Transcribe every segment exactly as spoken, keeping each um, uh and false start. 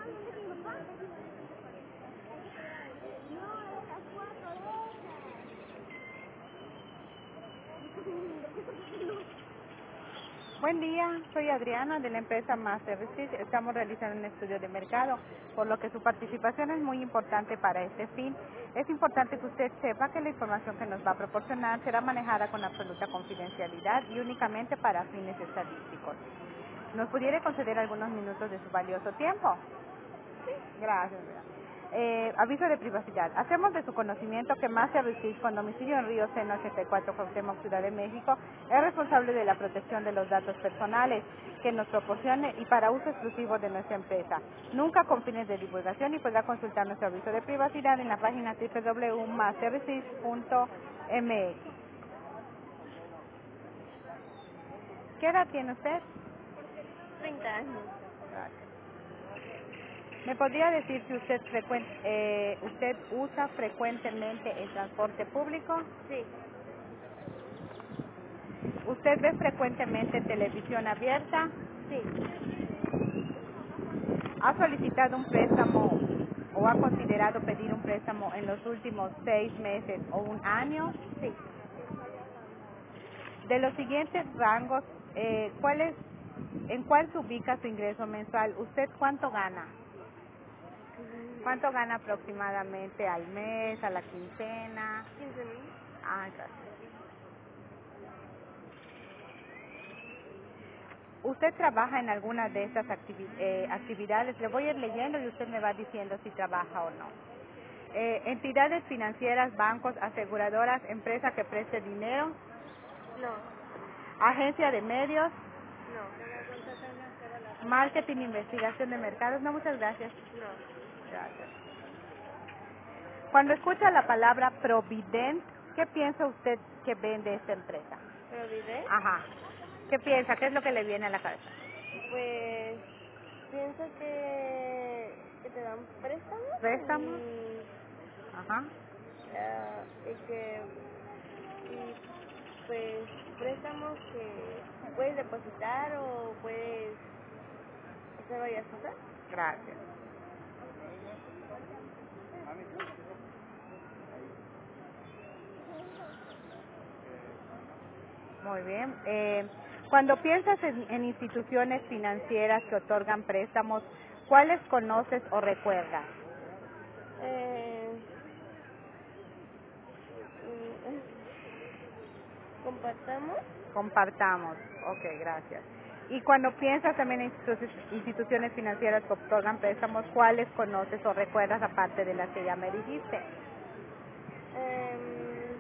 Buen día, soy Adriana de la empresa Master Research. Estamos realizando un estudio de mercado, por lo que su participación es muy importante para este fin. Es importante que usted sepa que la información que nos va a proporcionar será manejada con absoluta confidencialidad y únicamente para fines estadísticos. ¿Nos pudiera conceder algunos minutos de su valioso tiempo? Gracias. Eh, aviso de privacidad. Hacemos de su conocimiento que Master Research, con domicilio en Río Sena ochenta y cuatro, Cuauhtémoc, Ciudad de México, es responsable de la protección de los datos personales que nos proporcione y para uso exclusivo de nuestra empresa, nunca con fines de divulgación, y podrá consultar nuestro aviso de privacidad en la página doble u doble u doble u punto master research punto m x. ¿Qué edad tiene usted? treinta años. Gracias. ¿Me podría decir si usted frecuen- eh, usted usa frecuentemente el transporte público? Sí, ¿Usted ve frecuentemente televisión abierta? sí, ¿Ha solicitado un préstamo o ha considerado pedir un préstamo en los últimos seis meses o un año? sí. De los siguientes rangos, eh, ¿cuál es, ¿en cuál se ubica su ingreso mensual? ¿Usted cuánto gana? ¿Cuánto gana aproximadamente al mes, a la quincena? quince mil. Ah, gracias. ¿Usted trabaja en alguna de estas activi- eh, actividades? Le voy a ir leyendo y usted me va diciendo si trabaja o no. Eh, entidades financieras, bancos, aseguradoras, empresa que preste dinero, No, agencia de medios, no, marketing, investigación de mercados. No, muchas gracias. no. Gracias. Cuando escucha la palabra Provident, ¿qué piensa usted que vende esta empresa? ¿Provident? Ajá. ¿Qué piensa? ¿Qué es lo que le viene a la cabeza? Pues pienso que, que te dan préstamos ¿Préstamos? y, Ajá. ah, y que y pues préstamos que puedes depositar o puedes hacer varias cosas. Gracias. Muy bien. Eh, cuando piensas en, en instituciones financieras que otorgan préstamos, ¿cuáles conoces o recuerdas? Eh, mm, compartamos. Compartamos. Ok, gracias. Y cuando piensas también en institu- instituciones financieras que otorgan préstamos, ¿cuáles conoces o recuerdas aparte de las que ya me dijiste? Eh,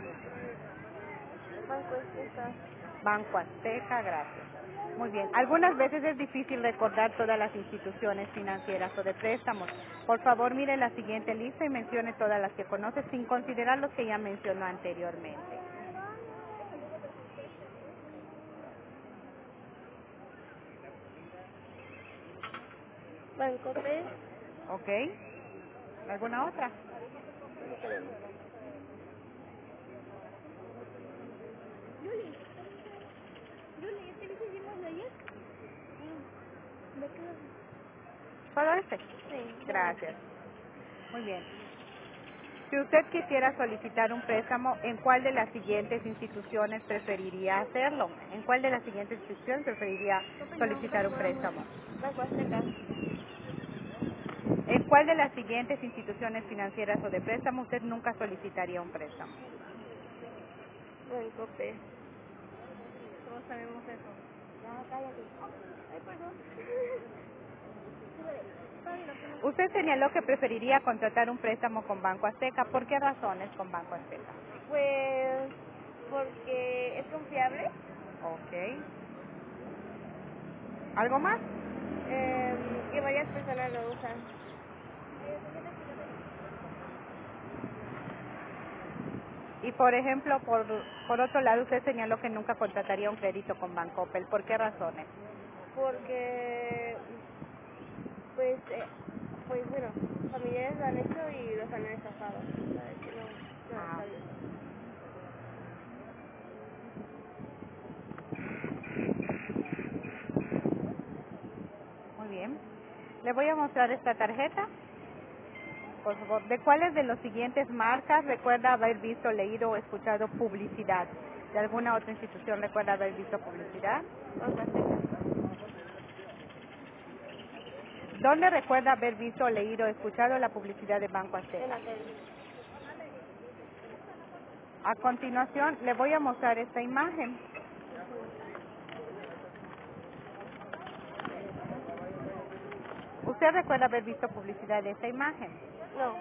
Banco Azteca. Banco Azteca, gracias. Muy bien. Algunas veces es difícil recordar todas las instituciones financieras o de préstamos. Por favor, mire la siguiente lista y mencione todas las que conoce sin considerar los que ya mencionó anteriormente. Banco P. ¿Ok? ¿Alguna otra? ¿Solo este? Sí, solo Gracias. este. Muy bien. Si usted quisiera solicitar un préstamo, ¿en cuál de las siguientes instituciones preferiría hacerlo? ¿En cuál de las siguientes instituciones preferiría solicitar un préstamo? Banco Azteca. ¿En cuál de las siguientes instituciones financieras o de préstamo usted nunca solicitaría un préstamo? Banco P. Todos sabemos eso. Ya, cállate. Ay, perdón. Usted señaló que preferiría contratar un préstamo con Banco Azteca. ¿Por qué razones con Banco Azteca? Pues porque es confiable. Ok. ¿Algo más? Eh, y varias personas lo usan. Y por ejemplo, por, por otro lado, usted señaló que nunca contrataría un crédito con Bancoppel. ¿Por qué razones? Porque, pues, eh, pues bueno, familiares lo han hecho y los han estafado. ¿Sabes? Que no, no Ah, está bien. muy bien. Le voy a mostrar esta tarjeta. Por favor, ¿de cuáles de los siguientes marcas recuerda haber visto, leído o escuchado publicidad? ¿De alguna otra institución recuerda haber visto publicidad? ¿Dónde recuerda haber visto, leído o escuchado la publicidad de Banco En Azteca? la tele. A continuación, le voy a mostrar esta imagen. ¿Usted recuerda haber visto publicidad de esta imagen? No.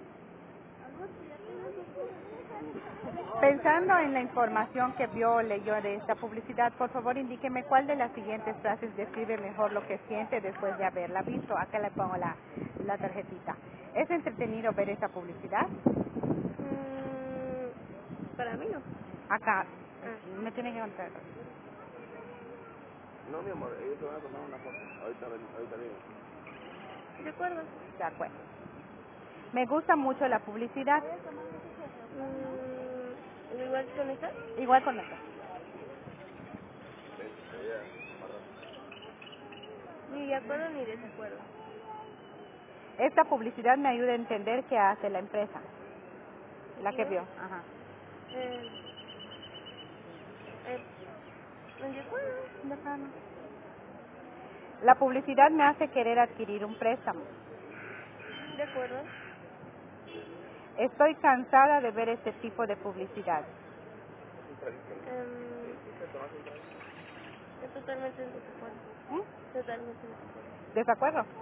Pensando en la información que vio o leyó de esta publicidad, por favor indíqueme cuál de las siguientes frases describe mejor lo que siente después de haberla visto. Acá le pongo la, la tarjetita. ¿Es entretenido ver esta publicidad? Mm, para mí no. Acá. Ah. Me tiene que contar. No, mi amor, ellos se van a tomar una foto. Ahorita, ven- ahorita vienen. ¿De acuerdo? De acuerdo. Me gusta mucho la publicidad. Mm, ¿igual con esta? Igual con esta. Ni de acuerdo ni desacuerdo. Esta publicidad me ayuda a entender qué hace la empresa. La que ¿Yo? vio. Ajá. Eh, eh, ¿de acuerdo? De acuerdo. La publicidad me hace querer adquirir un préstamo. ¿De acuerdo? Estoy cansada de ver este tipo de publicidad. Em, es totalmente en desacuerdo. ¿Mm? Totalmente en desacuerdo. ¿Desacuerdo? Ajá.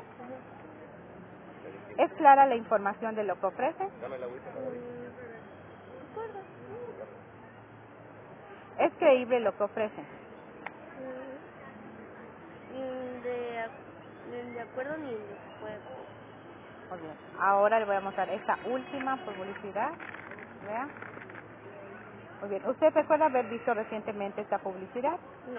¿Es clara la información de lo que ofrece? Mm, ¿de acuerdo? ¿Es creíble lo que ofrece? Mm, mm, de, ac- ni de acuerdo ni en desacuerdo. Muy bien. Ahora le voy a mostrar esta última publicidad. Vea. Muy bien. ¿Usted recuerda haber visto recientemente esta publicidad? No.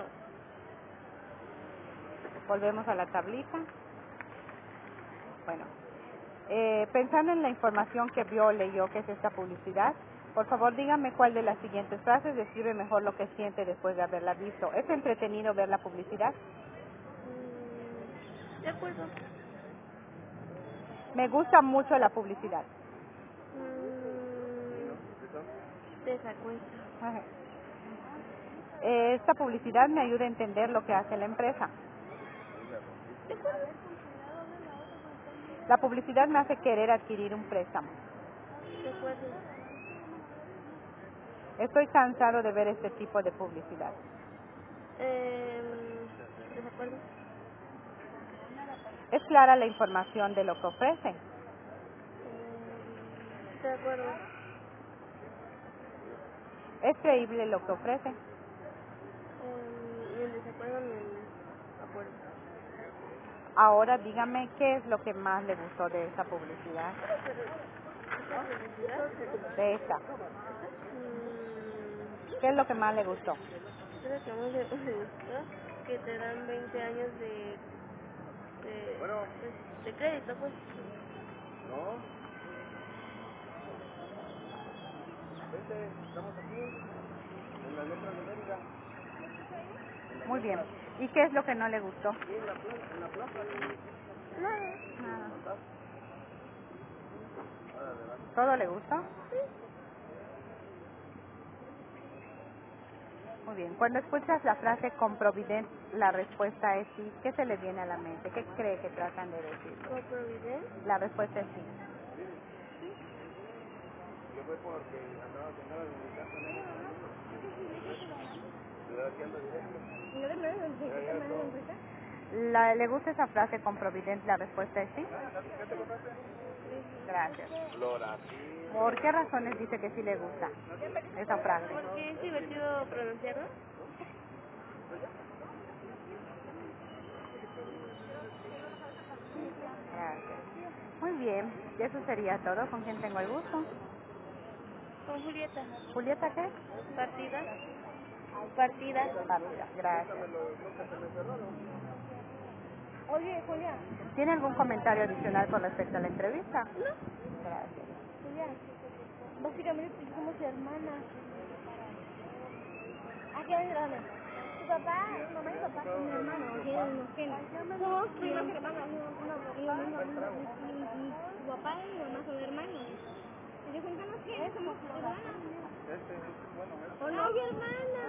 Volvemos a la tablita. Bueno. Eh, pensando en la información que vio o leyó que es esta publicidad, por favor dígame cuál de las siguientes frases describe mejor lo que siente después de haberla visto. ¿Es entretenido ver la publicidad? Mm, de acuerdo. Me gusta mucho la publicidad. Mm, desacuerdo. Ajá. Eh, esta publicidad me ayuda a entender lo que hace la empresa. De acuerdo. La publicidad me hace querer adquirir un préstamo. De acuerdo. Estoy cansado de ver este tipo de publicidad. Eh, desacuerdo. ¿Es clara la información de lo que ofrece? Eh, de acuerdo. ¿Es creíble lo que ofrece? Eh, ni en desacuerdo ni en acuerdo. Ahora dígame qué es lo que más le gustó de esa publicidad. ¿Esta publicidad? De esta. Mm, ¿Qué es lo que más le gustó? creo que más me gustó que te dan veinte años de, de, Bueno. pues, de crédito, pues. No. Vente, estamos aquí. En las letras de Mérida. Muy bien. ¿Y qué es lo que no le gustó? Aquí en la plaza. En la plaza. Nada. Nada. Ahora, adelante. ¿Todo le gustó? Muy bien. Cuando escuchas la frase con Provident, la respuesta es sí. ¿Qué se le viene a la mente? ¿Qué cree que tratan de decir? ¿Con Providence? La respuesta es sí. Yo fue porque andaba con ganas de mi casa, ¿no? Cuidado que ando en serio. La, ¿Le gusta esa frase con Provident? La respuesta es sí. ¿Qué te contaste? Gracias. Flora. ¿Por qué razones dice que sí le gusta esa frase? Porque es divertido pronunciarlo. Gracias. Muy bien. Y eso sería todo. ¿Con quién tengo el gusto? Con Julieta. ¿Julieta qué? Partida. Partida. Partida. Gracias. Oye, Julián. ¿Tiene algún comentario adicional con respecto a la entrevista? No. Gracias. Julián. Básicamente somos hermanas. ¿A qué grande? papá, mi mamá y papá son hermanos, tienen unos genes. Somos primos hermanos, y lo mismo, mi, mi, mi papá y mi mamá son hermanos. Si se juntan los genes, somos hermanos. Este es bueno, ¿verdad? ¿O no, mi hermano?